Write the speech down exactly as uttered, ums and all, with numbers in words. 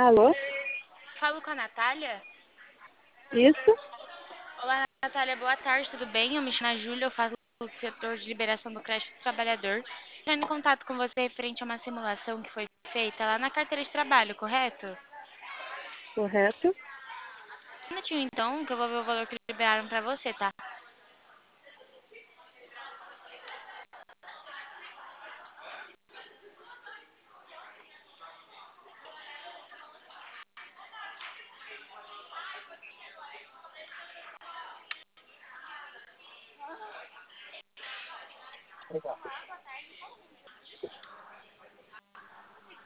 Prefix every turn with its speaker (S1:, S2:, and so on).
S1: Alô?
S2: Falo com a Natália?
S1: Isso?
S2: Olá, Natália, boa tarde, tudo bem? Eu me chamo Júlia, eu faço o setor de liberação do crédito do trabalhador. Entrando em contato com você referente a uma simulação que foi feita lá na carteira de trabalho, correto?
S1: Correto?
S2: Um minutinho então, que eu vou ver o valor que liberaram pra você, tá?
S1: Obrigado.